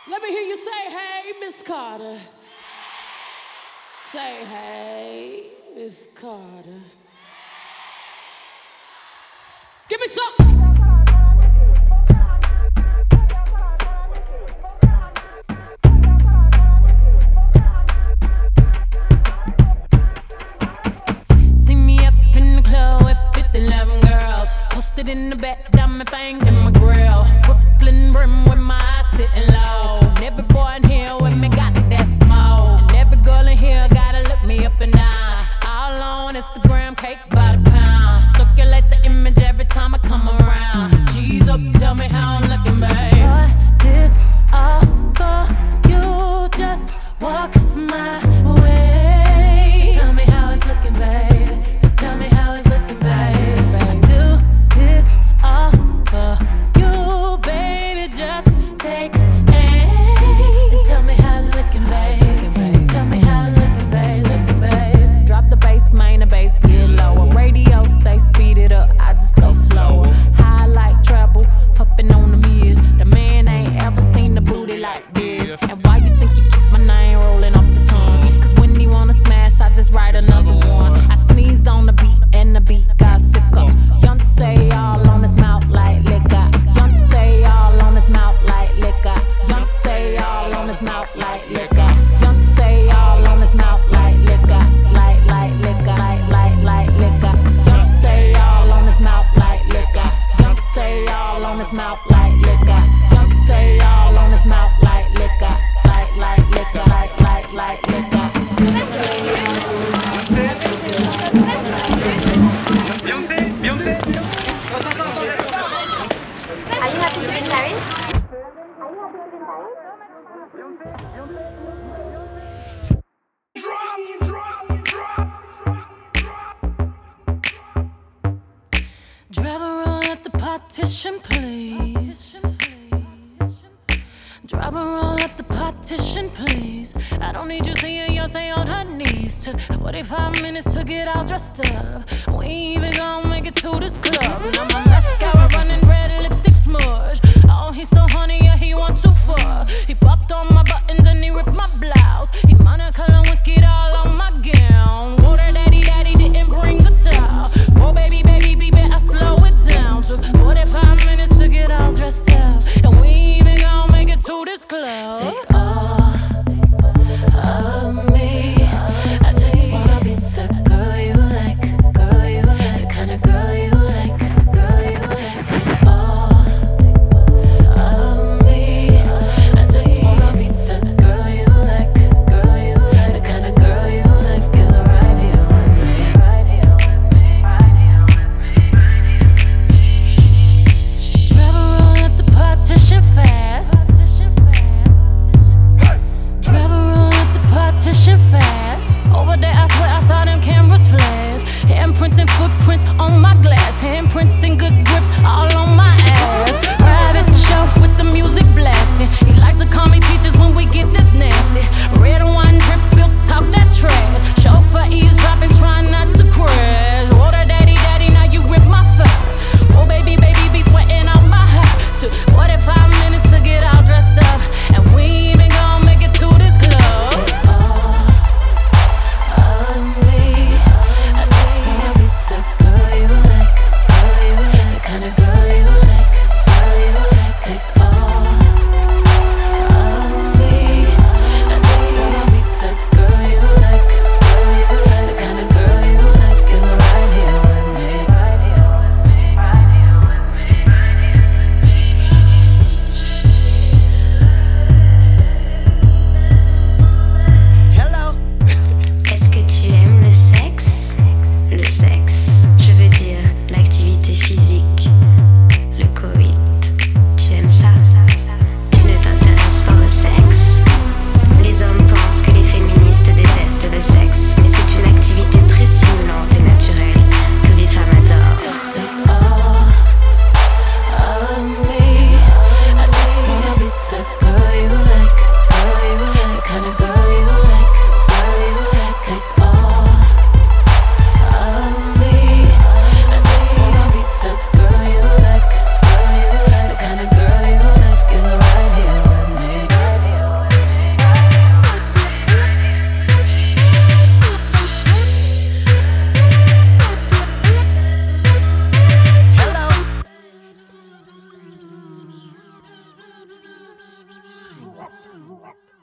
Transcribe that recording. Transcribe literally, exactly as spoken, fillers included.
Let me hear you say, hey, Miss Carter. Say, hey, Miss Carter. Give me some. See me up in the club with fifty eleven girls. Posted in the back, diamond fangs in my grill. Brooklyn brim with my eyes sitting low. And every boy in here with me got that smoke. And every girl in here gotta look me up and down. All on Instagram, cake by the pound. Circulate the image every time I come around. G's up, tell me how I'm looking, babe. Boy, this all for you. Just walk my way. Just tell me how it's looking, babe. Just tell me how it's looking, babe. I do this all for you, baby. Just take aim and tell me how it's looking, babe. Tell me how it's looking, babe. Looking, babe. Drop the bass, main the bass get lower. Radio say speed it up, I just go slower. High like treble, puffin' on the mirrors. The man ain't ever seen the booty like this. And why you think you keep my name rolling off the tongue? Cause when he wanna smash, I just write another one. I sneezed on the beat and the beat got sicker. Yontay all on his mouth like liquor. Yontay all on his mouth like liquor. Yontay all on his mouth like liquor. Yontay all on his mouth like liquor. Like, like liquor. Like, like, like liquor. Yontay all on his mouth like liquor. Yontay all on his mouth like liquor. Yontay all on his mouth like liquor. Like, like liquor. Like, like, like liquor. Beyoncé, Beyoncé. Are you happy to be in Paris? Drive a roll at the partition, please. Drive a roll at the partition, please. I don't need you seeing Beyonce on her knees. Took forty-five minutes to get all dressed up. We ain't even gonna make it to this club. Now my mascara running red, lipstick smudge. Oh, he's so honey, yeah, he want too far. He popped on my buttons and he ripped my blouse. He Monica Lewinsky all on my gown. Whoa, that daddy, daddy didn't bring the towel. Whoa, baby, baby, baby, I slow it down. Took forty-five minutes to get all dressed up. And we ain't even gonna make it to this club. Take all of me. I just wanna be the girl you like. Girl you like. The kind of girl you like. Girl you like. Take all of me. I just wanna be the girl you like. Girl you like. The kind of girl you like is right here with me. Right here with me. Right here with me. Right here with me. Travel roll at the partition fast. joie.